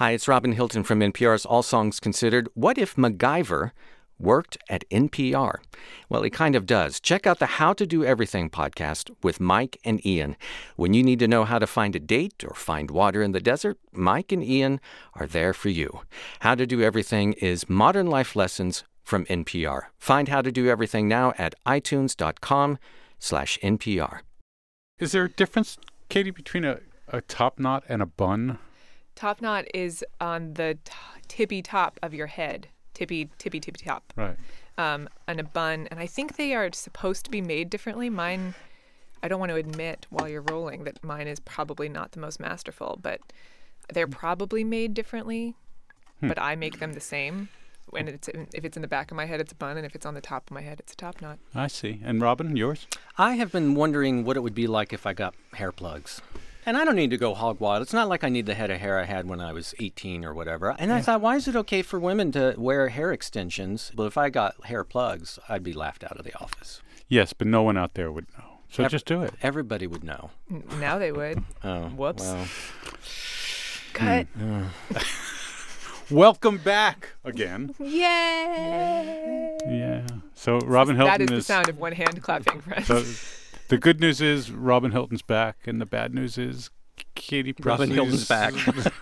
Hi, it's Robin Hilton from NPR's All Songs Considered. What if MacGyver worked at NPR? Well, he kind of does. Check out the How to Do Everything podcast with Mike and Ian. When you need to know how to find a date or find water in the desert, Mike and Ian are there for you. How to Do Everything is modern life lessons from NPR. Find How to Do Everything now at itunes.com/NPR. Is there a difference, Katie, between a top knot and a bun? Top knot is on the tippy top of your head. Tippy top. Right. And a bun. And I think they are supposed to be made differently. Mine, I don't want to admit while you're rolling that mine is probably not the most masterful, but they're probably made differently. But I make them the same. And if it's in the back of my head, it's a bun. And if it's on the top of my head, it's a top knot. I see. And Robin, yours? I have been wondering what it would be like if I got hair plugs. And I don't need to go hog wild. It's not like I need the head of hair I had when I was 18 or whatever. And I thought, why is it okay for women to wear hair extensions? But if I got hair plugs, I'd be laughed out of the office. Yes, but no one out there would know. So just do it. Everybody would know. Now they would. Oh, whoops. Well. Cut. Welcome back again. Yay! Yeah. So Robin Hilton That is the sound of one hand clapping, friends. So the good news is Robin Hilton's back, and the bad news is Katie Presley's... Robin Hilton's back.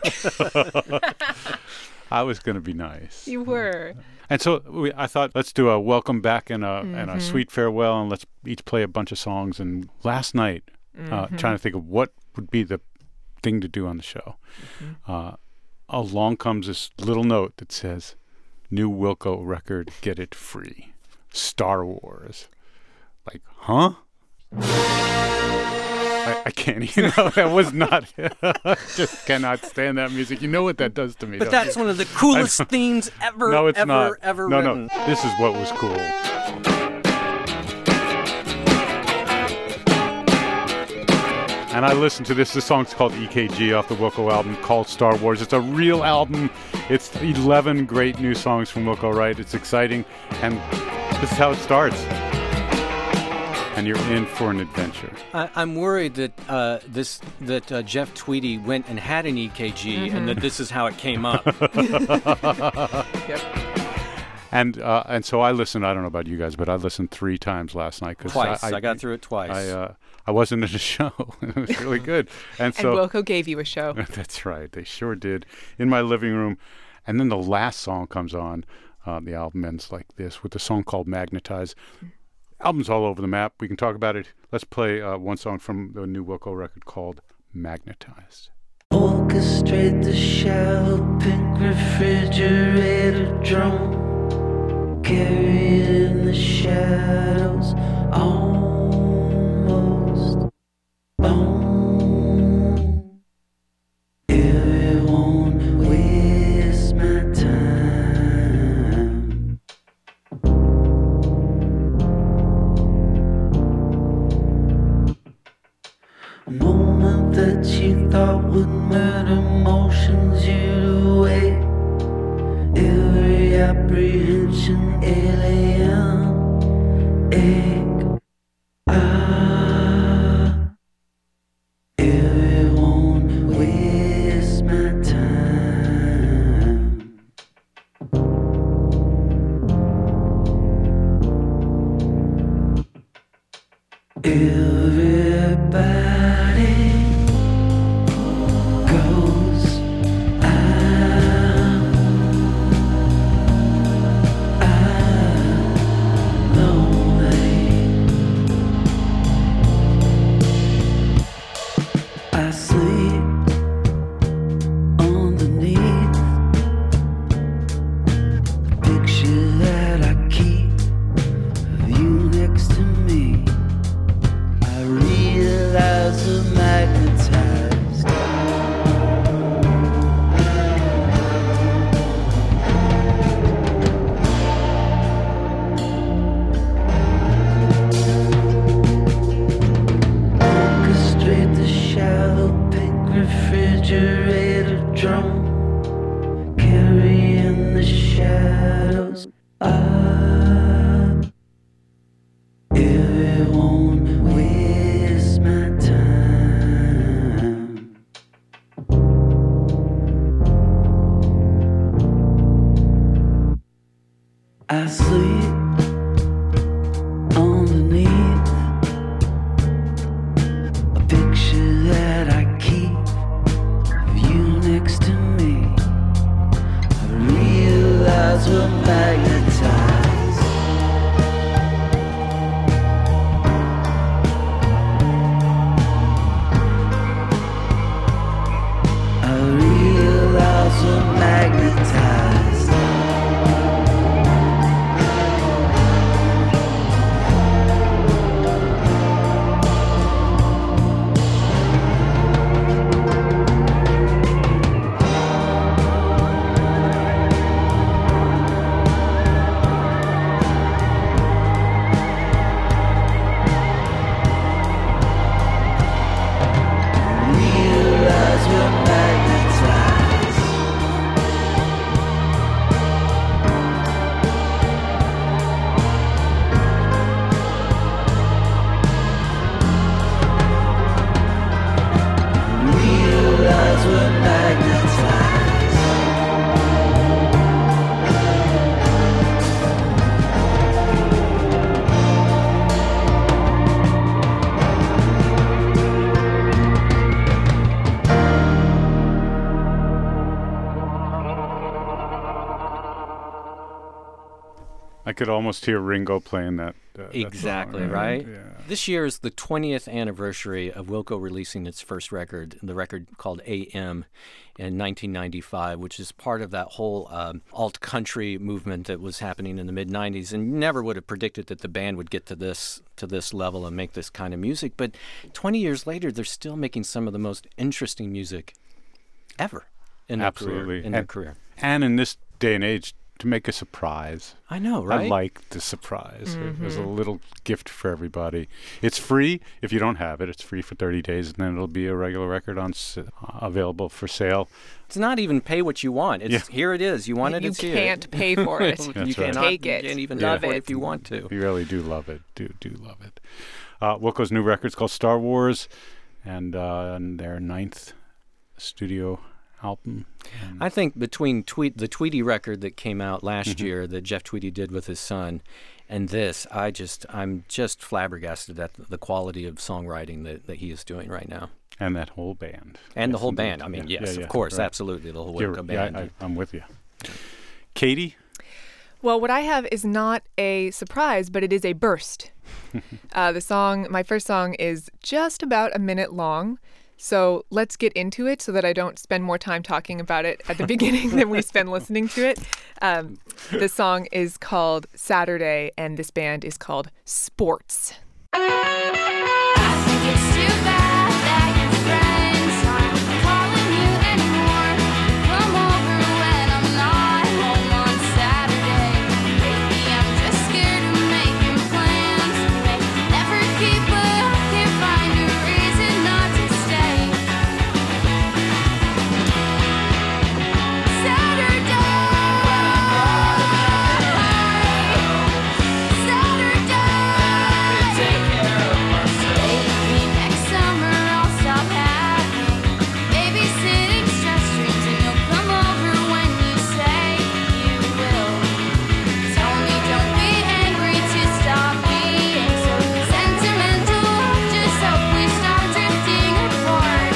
I was going to be nice. You were. And so I thought, let's do a welcome back and a sweet farewell, and let's each play a bunch of songs. And last night, trying to think of what would be the thing to do on the show, along comes this little note that says, new Wilco record, get it free. Star Wars. Like, huh? I can't, that was not, I just cannot stand that music. You know what that does to me. But that's one of the coolest themes ever, no, it's not. ever no, written. No, this is what was cool. And I listened to this. This song's called EKG off the Wilco album called Star Wars. It's a real album. It's 11 great new songs from Wilco Wright. It's exciting. And this is how it starts. And you're in for an adventure. I'm worried that Jeff Tweedy went and had an EKG and that this is how it came up. Yep. And so I listened. I don't know about you guys, but I listened 3 times last night. Twice. I got through it twice. I wasn't at a show. It was really good. And Wilco gave you a show. That's right. They sure did. In my living room. And then the last song comes on. The album ends like this with a song called Magnetize. Album's all over the map. We can talk about it. Let's play one song from the new Wilco record called Magnetized. Orchestrate the shallow pink refrigerator drum. Carry it in the shadows. Almost bone. It won't waste my time. Moment that you thought would murder emotions you'd away. Every apprehension alien ache. It won't waste my time. Everybody goes I'm lonely. I sleep underneath the picture that I keep of you next to me. I realize I'm magnetized. Orchestrate the shallow pink refrigerator drum. Carry in the shadows. It won't waste my time. I sleep underneath a picture that I keep of you next to me. I realize we're magnetized. I realize we're magnetized. Realize we're magnetized. Realize we're magnetized. I could almost hear Ringo playing that. That Exactly, song, right? Yeah. This year is the 20th anniversary of Wilco releasing its first record, the record called AM, in 1995, which is part of that whole alt-country movement that was happening in the mid-90s. And you never would have predicted that the band would get to this level and make this kind of music. But 20 years later, they're still making some of the most interesting music ever in their career. Absolutely. In their career. And in this day and age, to make a surprise. I know, right? I like the surprise. It was a little gift for everybody. It's free if you don't have it. It's free for 30 days, and then it'll be a regular record available for sale. It's not even pay what you want. It's here it is. You want it, You it's here. can't pay for it. You That's right. cannot, Take it. You can't even Love afford it. if you want to. You really do love it. Do love it. Wilco's new record's called Star Wars, and their 9th studio album. I think between the Tweedy record that came out last year that Jeff Tweedy did with his son and this, I'm just flabbergasted at the quality of songwriting that he is doing right now. And that whole band. And the Yes, whole indeed. band. I mean, Yeah, yes, yeah, of course, right. absolutely, the whole You're- Wilco band. I'm with you. Katie? Well, what I have is not a surprise, but it is a burst. My first song is just about a minute long. So let's get into it so that I don't spend more time talking about it at the beginning than we spend listening to it. The song is called Saturday, and this band is called Sports. I think it's too bad that your friends aren't calling you anymore. Come over when I'm not home on Saturday. Maybe I'm just scared of making plans. They never keep up, can't find a reason not to stay. Maybe next summer I'll stop having babysitting stress dreams, and you'll come over when you say you will. Tell me don't be angry to stop being so sentimental. Just hope we stop drifting apart.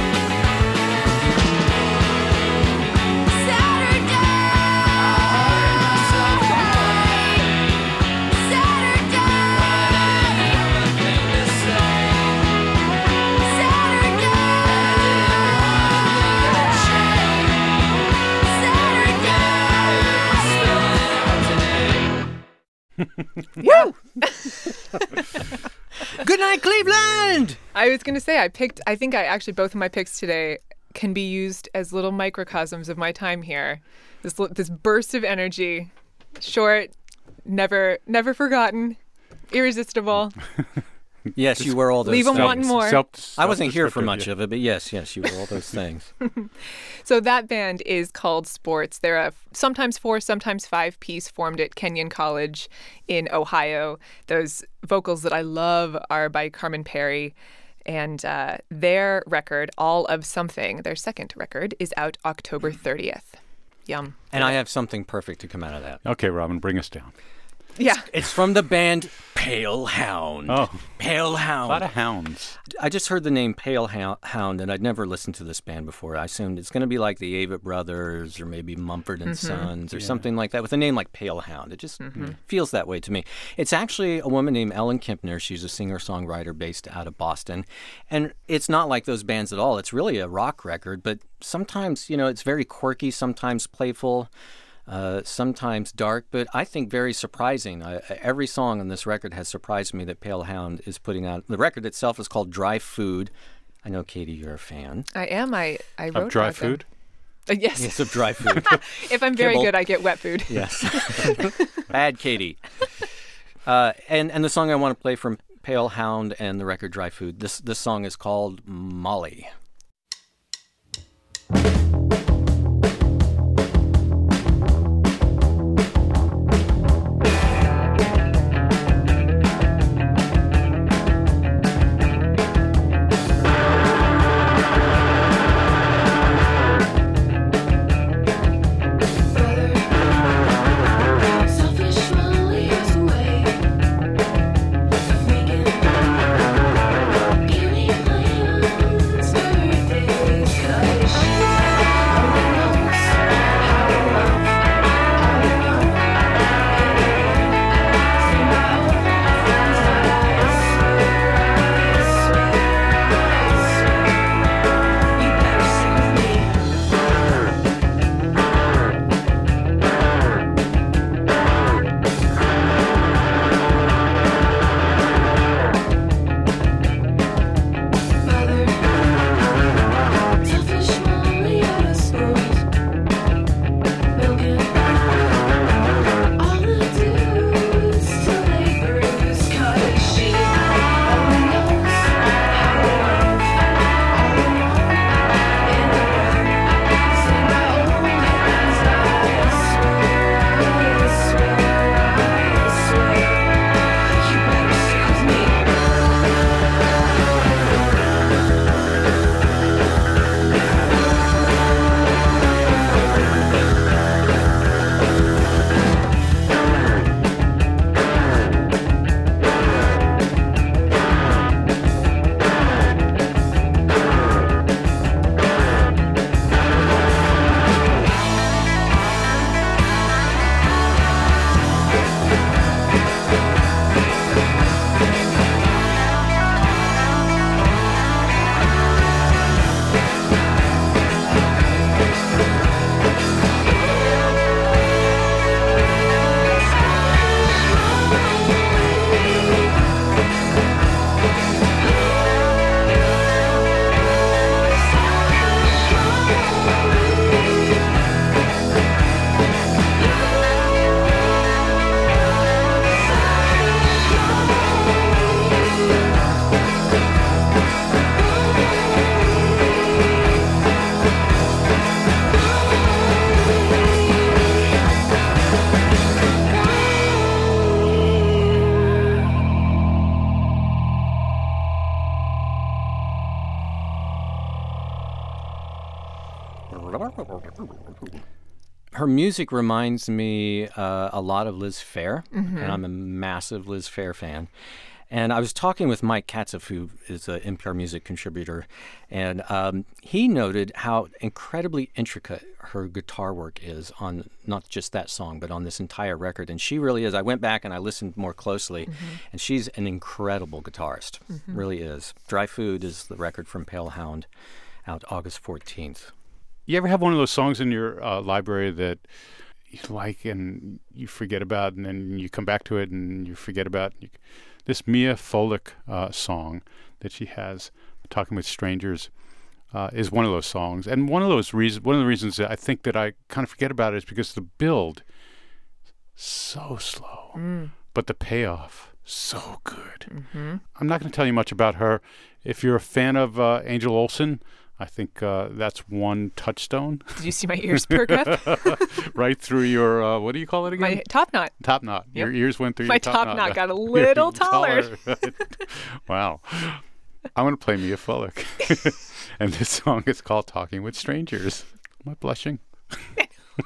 Good night, Cleveland! I was going to say, I think both of my picks today can be used as little microcosms of my time here. This burst of energy, short, never forgotten, irresistible. Yes, you were all those Leave 'em things. wanting more. I wasn't here for Self-descriptive, much yeah. of it, but yes, you were all those things. So that band is called Sports. They're a sometimes 4, sometimes 5-piece formed at Kenyon College in Ohio. Those vocals that I love are by Carmen Perry. And their record, All of Something, their second record, is out October 30th. Yum. And I have something perfect to come out of that. Okay, Robin, bring us down. Yeah. It's from the band Pale Hound. Oh, Pale a Hound. lot of hounds. I just heard the name Pale Hound, and I'd never listened to this band before. I assumed it's going to be like the Avett Brothers or maybe Mumford and Sons or something like that with a name like Pale Hound. It just feels that way to me. It's actually a woman named Ellen Kempner. She's a singer-songwriter based out of Boston. And it's not like those bands at all. It's really a rock record, but sometimes, it's very quirky, sometimes playful. Sometimes dark, but I think very surprising. Every song on this record has surprised me that Pale Hound is putting out. The record itself is called Dry Food. I know, Katie, you're a fan. I am. I wrote Of dry about them. food? Yes. Yes, of dry food. If I'm very Kibble. good, I get wet food. Yes. Bad Katie. And the song I want to play from Pale Hound and the record Dry Food, this song is called Molly. Selfish Molly has a way of making beauty plans birthdays 'cause she knows how to love. I know it in my own friend's eyes. You better sing with me. Mother, selfish Molly out of school, milking all the dudes till they bruise 'cause she only knows how to love all alone in the dark. See my old friend's eyes, I swear, you better stick with me. Her music reminds me a lot of Liz Phair, and I'm a massive Liz Phair fan. And I was talking with Mike Katzeff, who is an NPR music contributor, and he noted how incredibly intricate her guitar work is on not just that song, but on this entire record. And she really is. I went back and I listened more closely, and she's an incredible guitarist, really is. Dry Food is the record from Pale Hound, out August 14th. You ever have one of those songs in your library that you like and you forget about, and then you come back to it and you forget about this Mia Folick song that she has, Talking with Strangers, is one of those songs. And one of the reasons that I think that I kind of forget about it is because the build so slow, but the payoff so good. I'm not going to tell you much about her. If you're a fan of Angel Olsen, I think that's one touchstone Did you see my ears perk up? right through your, what do you call it again? My top knot. Top knot. Yep. Your ears went through My your top knot got a little taller. Wow. I'm going to play Mia Folick. And this song is called Talking with Strangers. Am I blushing?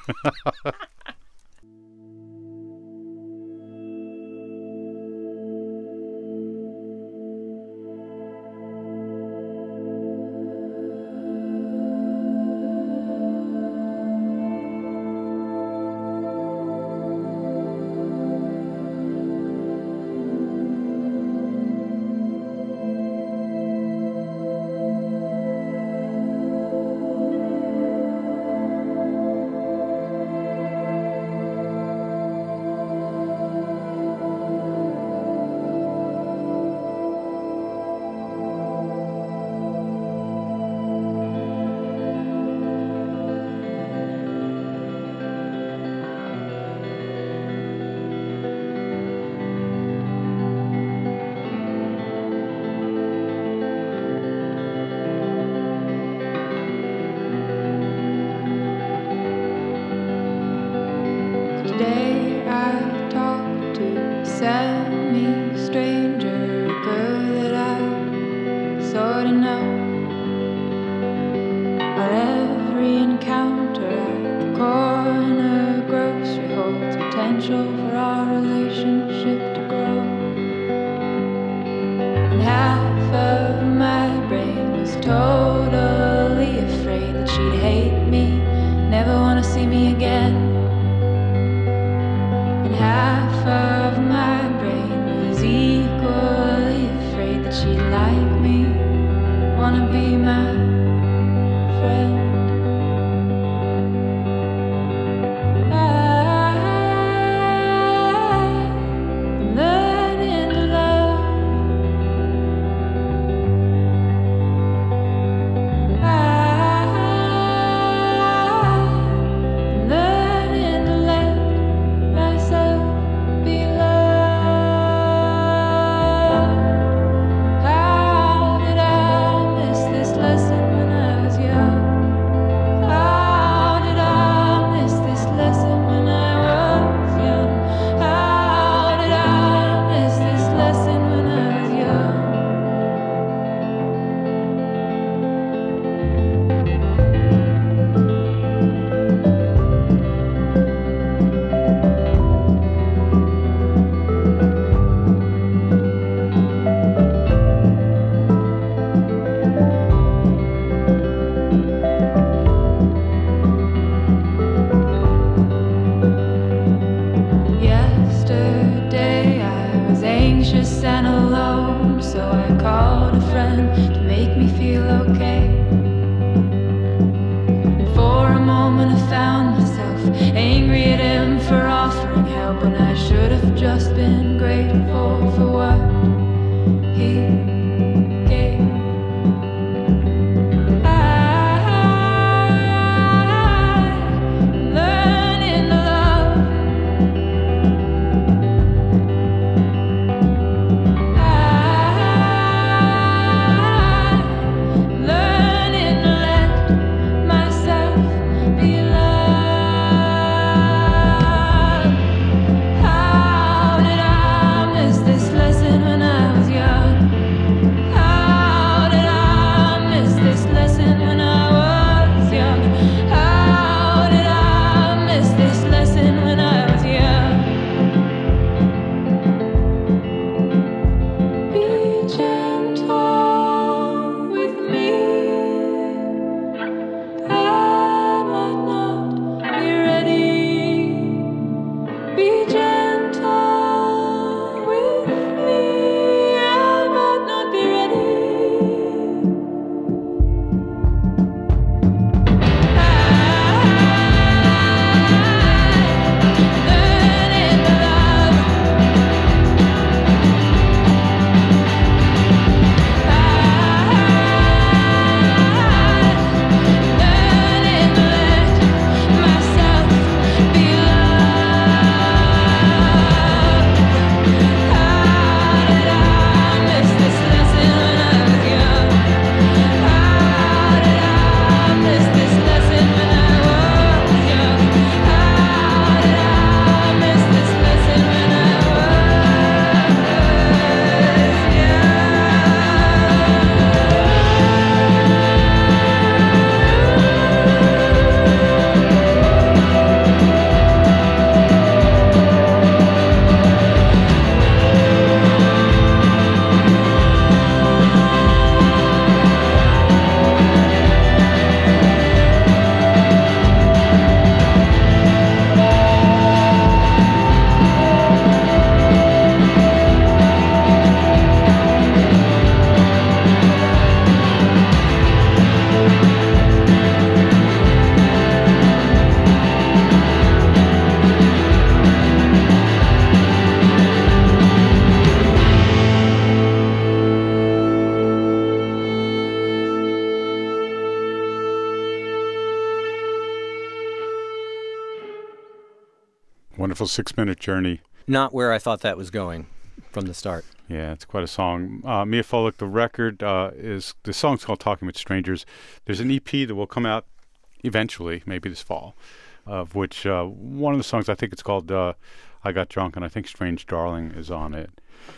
Wonderful 6-minute journey. Not where I thought that was going from the start. Yeah, it's quite a song. Mia Folek, the record the song's called Talking with Strangers. There's an EP that will come out eventually, maybe this fall, of which one of the songs, I think it's called I Got Drunk, and I think Strange Darling is on it.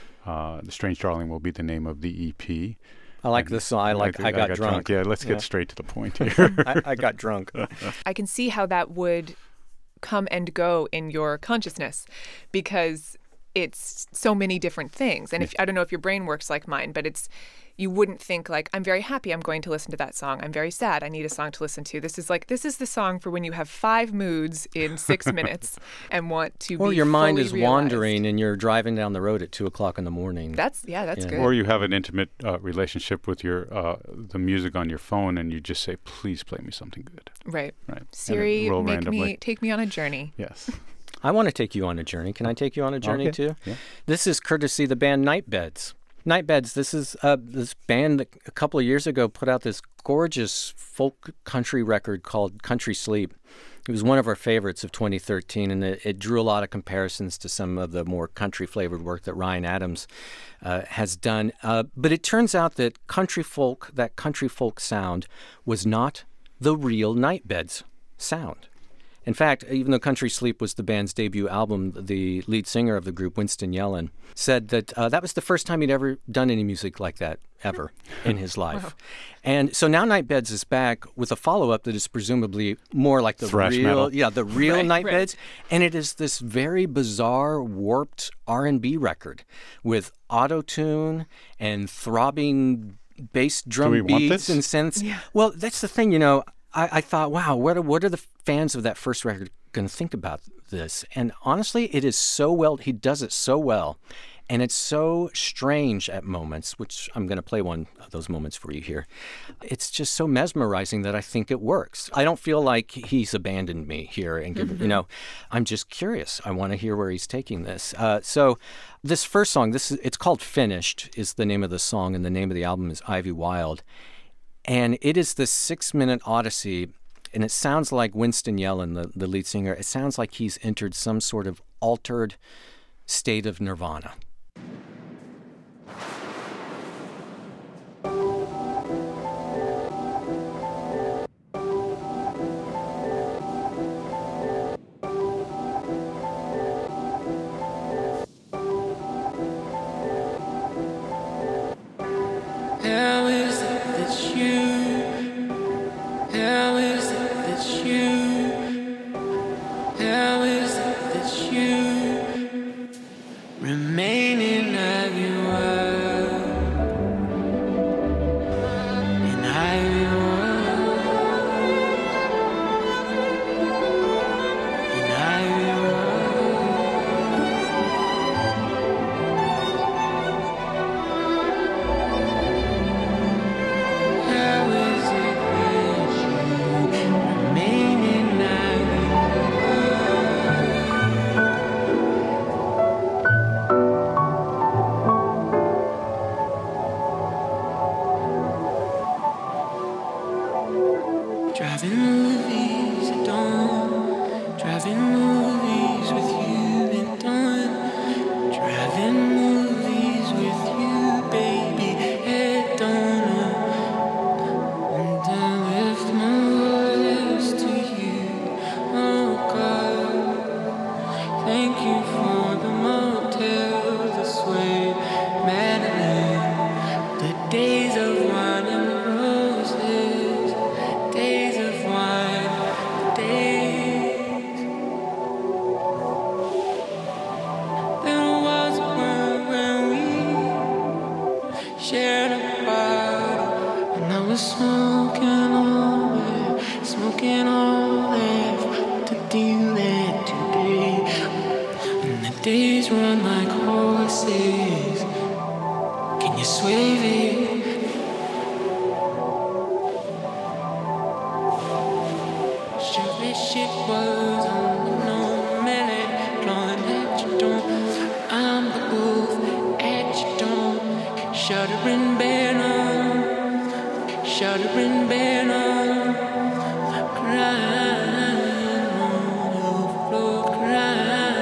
The Strange Darling will be the name of the EP. I like this song. I got drunk. Yeah, let's get straight to the point here. I got drunk. I can see how that would come and go in your consciousness because it's so many different things. And if I don't know if your brain works like mine, but you wouldn't think like, I'm very happy, I'm going to listen to that song. I'm very sad, I need a song to listen to. This is the song for when you have 5 moods in 6 minutes and want to Or be your mind fully is realized. wandering and you're driving down the road at 2:00 in the morning. That's good. Or you have an intimate relationship with your the music on your phone, and you just say, "Please play me something good." Right. Right. Siri, roll randomly. take me on a journey. Yes. I want to take you on a journey. Can I take you on a journey Okay. too? Yeah. This is courtesy of the band Nightbeds. Nightbeds, this is this band that a couple of years ago put out this gorgeous folk country record called Country Sleep. It was one of our favorites of 2013, and it drew a lot of comparisons to some of the more country-flavored work that Ryan Adams has done. But it turns out that that country folk sound was not the real Nightbeds sound. In fact, even though Country Sleep was the band's debut album, the lead singer of the group, Winston Yellen, said that that was the first time he'd ever done any music like that, ever, in his life. Wow. And so now Nightbeds is back with a follow-up that is presumably more like the Thrash real, metal. yeah, the real Right, Nightbeds. right. And it is this very bizarre, warped R&B record with auto-tune and throbbing bass drum we want beats this? and synths. Yeah. Well, that's the thing, I thought, wow, what are the fans of that first record going to think about this? And honestly, it is so well, he does it so well. And it's so strange at moments, which I'm going to play one of those moments for you here. It's just so mesmerizing that I think it works. I don't feel like he's abandoned me here. And, I'm just curious. I want to hear where he's taking this. So this first song, it's called Finished is the name of the song, and the name of the album is Ivy Wild. And it is this 6-minute odyssey, and it sounds like Winston Yellen, the lead singer, it sounds like he's entered some sort of altered state of nirvana. How is it that you? How is it that you? How is it that you remain in Ivy Wild? In Ivy Wild. In Ivy How is it that you remain in Ivy Driving movies at dawn, driving movies with you at dawn, driving movies with you, baby, at dawn. And I lift my voice to you, oh God. Thank you for the motel, the suede Madeline, the days of wine and roses, days of wine, days. There was a world when we shared a bottle, and I was smoking all that to do that today. And the days run like horses. Can you swerve it? Sure as shit was on no minute, drawing at your door. I'm the wolf at your door, shuddering banner, shuddering banner, crying on the floor, crying.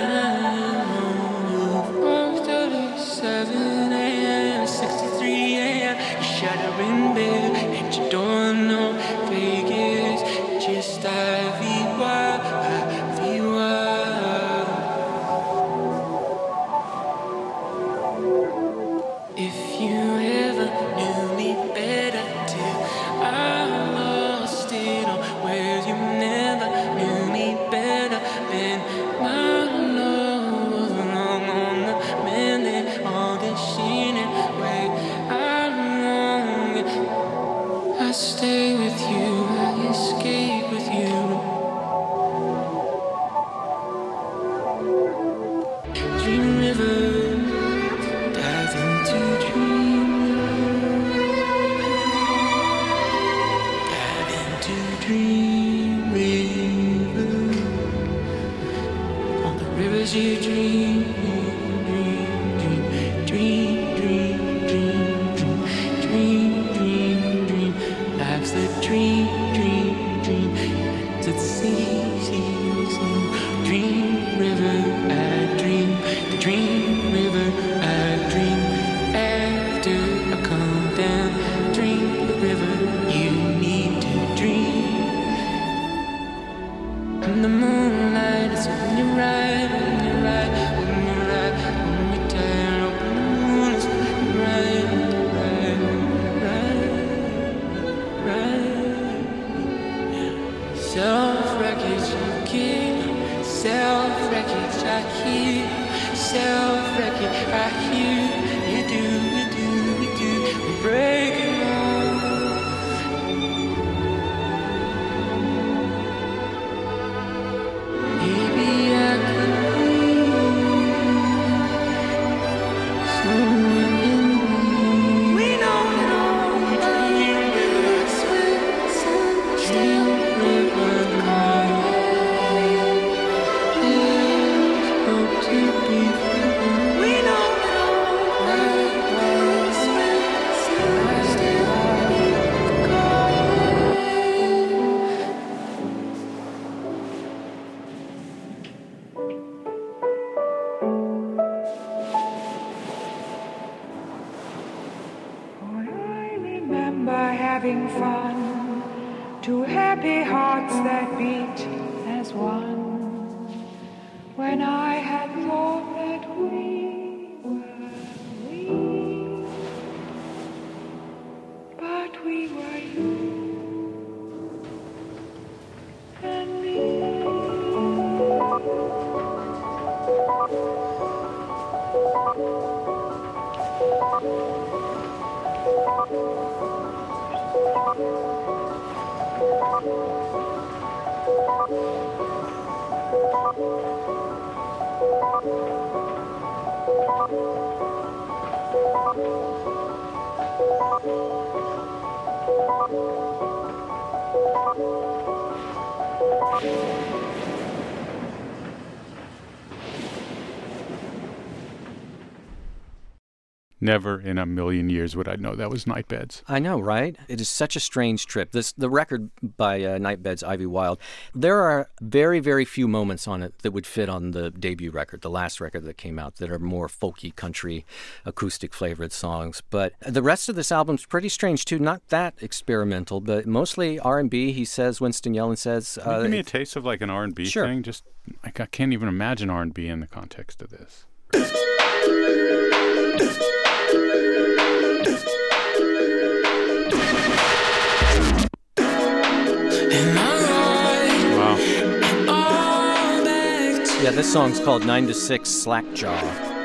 dream river. Dive into dream river. Dive into dream river. On the rivers you dream, dream, dream, dream, dream, dream, dream, dream, dream. Life's a dream, dream, dream. It's a sea, sea, sea. Dream river, I dream. The dream river, I dream. After I come down, dream the river. You need to dream. And the moonlight is when you ride, when you ride, when you ride, when you turn open the moon is when you ride, ride. Self-wreckage you keep, self-wreckage I hear, self-wreckage I hear. You do, you do, you do, we're breaking on. Maybe I could be someone in me. We know it all. Sweet sunshine, river caught. There's hope to be found. We know it all. Sweet sunshine, caught. I remember having fun, two happy hearts that beat as one. When I had thought that we were we, but we were you and me. Never in a million years would I know that was Nightbeds. I know, right? It is such a strange trip. The record by Nightbeds, Ivy Wild, there are very, very few moments on it that would fit on the debut record, the last record that came out, that are more folky, country, acoustic flavored songs. But the rest of this album's pretty strange, too. Not that experimental, but mostly R&B, he says, Winston Yellen says. Can you give me a taste of like an R&B Sure. thing? Just like I can't even imagine R&B in the context of this. Wow. Yeah, this song's called 9 to 6 Slackjaw.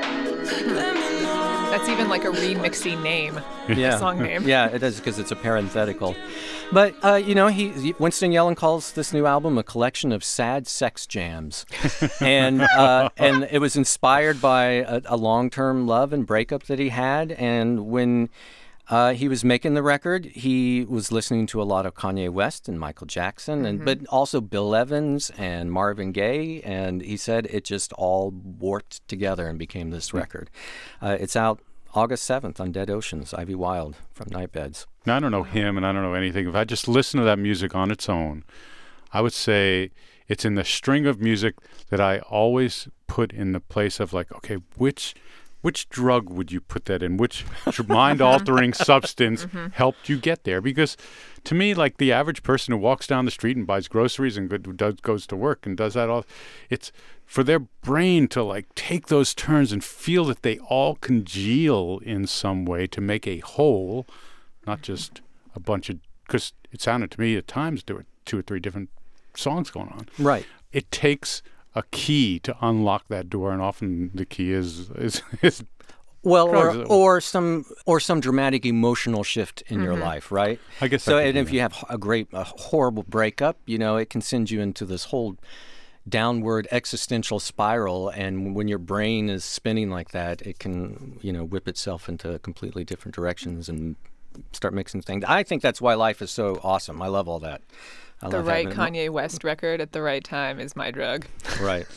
That's even like a remixy name. Yeah. Song name. Yeah, it is because it's a parenthetical. But, Winston Yellen calls this new album a collection of sad sex jams. and it was inspired by a long-term love and breakup that he had. And when he was making the record, he was listening to a lot of Kanye West and Michael Jackson, but also Bill Evans and Marvin Gaye. And he said it just all warped together and became this record. It's out August 7th on Dead Oceans, Ivy Wild from Nightbeds. Now, I don't know him and I don't know anything. If I just listen to that music on its own, I would say it's in the string of music that I always put in the place of like, okay, which drug would you put that in? Which mind-altering substance helped you get there? Because to me, like the average person who walks down the street and buys groceries and goes to work and does that all, it's for their brain to like take those turns and feel that they all congeal in some way to make a whole, not just a bunch of, because it sounded to me at times there were 2 or 3 different songs going on. Right. It takes a key to unlock that door, and often the key is well, drugs. or some dramatic emotional shift in your life, right? I guess so. that could And be if that. you have a horrible breakup, it can send you into this whole downward existential spiral, and when your brain is spinning like that, it can, whip itself into completely different directions and start mixing things. I think that's why life is so awesome. I love all that. I The love right having Kanye West record at the right time is my drug. Right.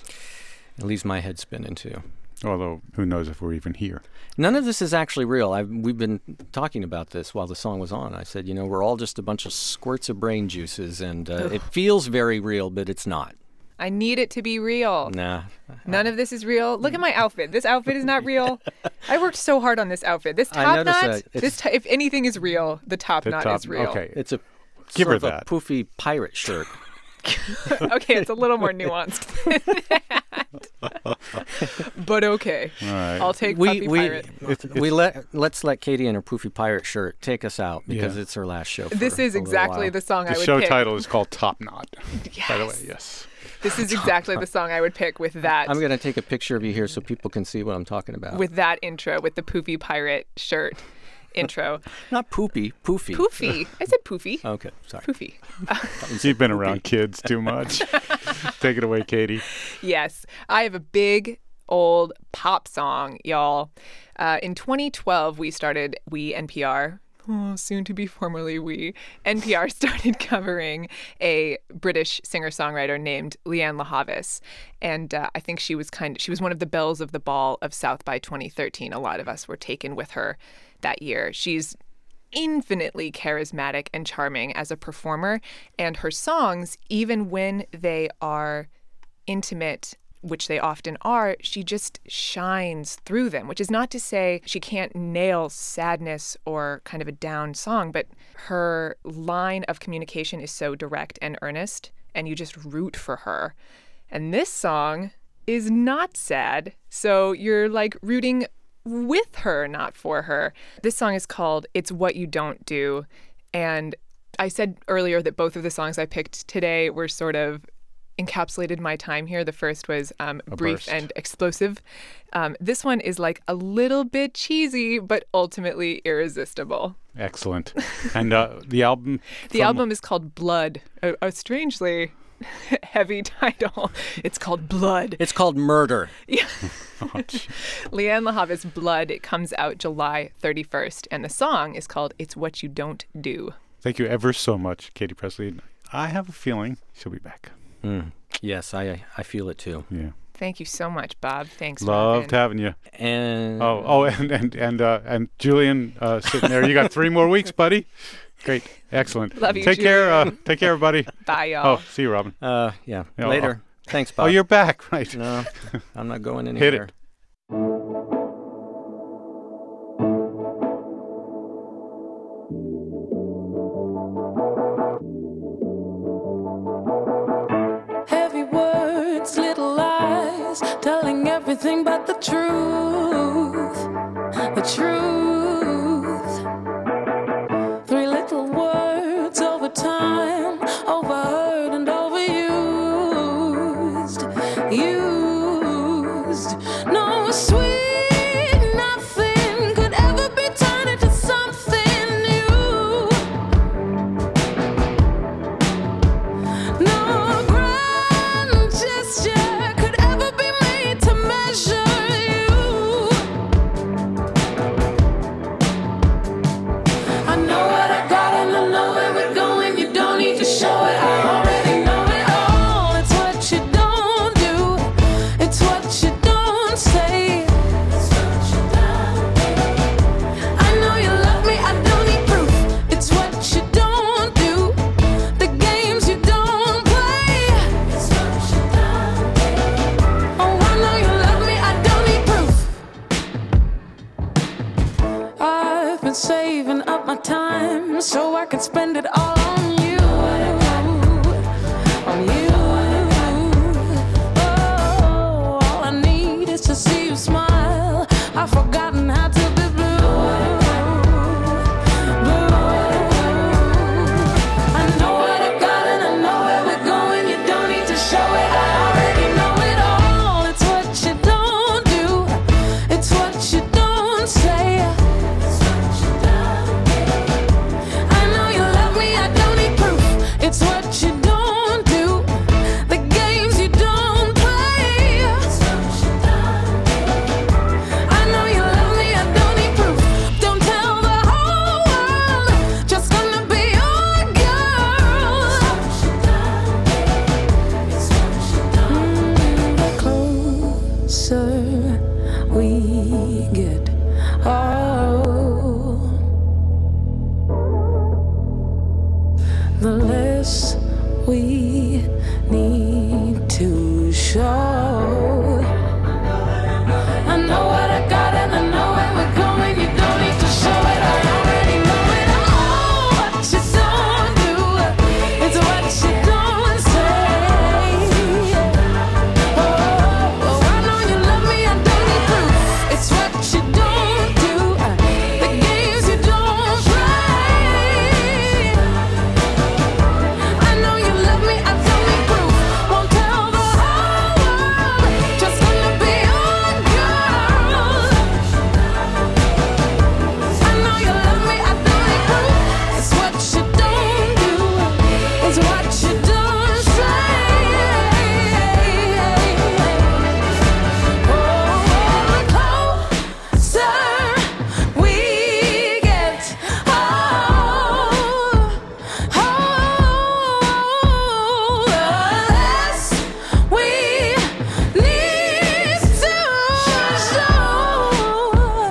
It leaves my head spinning too. Although, who knows if we're even here. None of this is actually real. We've been talking about this while the song was on. I said, we're all just a bunch of squirts of brain juices, and it feels very real, but it's not. I need it to be real. Nah. None of this is real. Look at my outfit. This outfit is not real. I worked so hard on this outfit. This I top noticed knot, if anything is real, the top knot is real. Okay. It's a Give sort her of that. a poofy pirate shirt. Okay, it's a little more nuanced than that. But okay. All right. I'll take Puffy Pirate. Let's let Katie in her poofy pirate shirt take us out because Yeah. it's her last show. This is exactly the song I The would show pick. title is called Top Knot, by the way, Yes. yes. This is exactly the song I would pick with that. I'm going to take a picture of you here so people can see what I'm talking about. With that intro, with the Poofy Pirate shirt intro. Not poopy, poofy. Poofy. I said poofy. Okay, sorry. Poofy. You've been around kids too much. Take it away, Katie. Yes. I have a big old pop song, y'all. In 2012, we NPR, soon to be formerly we, NPR started covering a British singer-songwriter named Leanne LaHavis. And I think she was one of the belles of the ball of South by 2013. A lot of us were taken with her that year. She's infinitely charismatic and charming as a performer, and her songs, even when they are intimate, which they often are, she just shines through them, which is not to say she can't nail sadness or kind of a down song, but her line of communication is so direct and earnest, and you just root for her. And this song is not sad, so you're like rooting with her, not for her. This song is called It's What You Don't Do, and I said earlier that both of the songs I picked today were sort of encapsulated my time here. The first was brief burst. and explosive. This one is like a little bit cheesy, but ultimately irresistible. Excellent. And the album? The album is called Blood, a strangely heavy title. It's called Blood. It's called Murder. Yeah. Oh, gee. Leanne LaHavis' Blood. It comes out July 31st, and the song is called It's What You Don't Do. Thank you ever so much, Katie Presley. I have a feeling she'll be back. Yes, I feel it too. Yeah. Thank you so much, Bob. Thanks, Loved Robin. having you. And And Julian sitting there. You got 3 more weeks, buddy. Great. Excellent. Love you, Take care. Julian. Take care, buddy. Bye, y'all. Oh, see you, Robin. yeah, Yeah, later. Thanks, Bob. Oh, you're back, right? No, I'm not going Hit anywhere. it. Heavy words, little lies, telling everything but the truth. The truth. 3 little words over time, overheard and overused. Used. No sweet nothing could ever be turned into something new. No grand gesture could ever be made to measure you. I know what I got and I know where we're going. You don't need to show it. I already know it all. It's what you don't do. It's what you don't say. I know you love me. I don't need proof. It's what you don't do. The games you don't play. Oh, I know you love me. I don't need proof. I've been saving up my time so I can spend it all on you. On you. Oh, all I need is to see you smile. I've forgotten how to be blue. Blue. I know what I got and I know where we're going. You don't need to show it. I already know it all. It's what you don't do. It's what you don't say. I know you love me. show. I know what I got and I know where we're going. You don't need to show it, I already know it. Oh, what you don't do is what you don't say. Oh, I know you love me, I don't need proof. It's what you don't do, the games you don't play. I know you love me, I don't need proof. Won't tell the whole world, just gonna be your girl. I know you love me, I don't need proof. It's what you don't do, it's what you don't say. Oh, the closer we get, the less we need to show.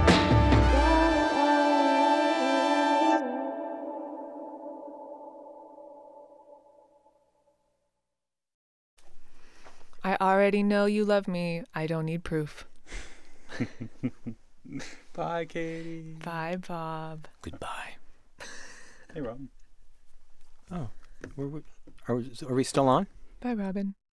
I already know you love me. I don't need proof. Bye, Katie. Bye, Bob. Goodbye. Hey, Rob. Oh, are we still on? Bye, Robin.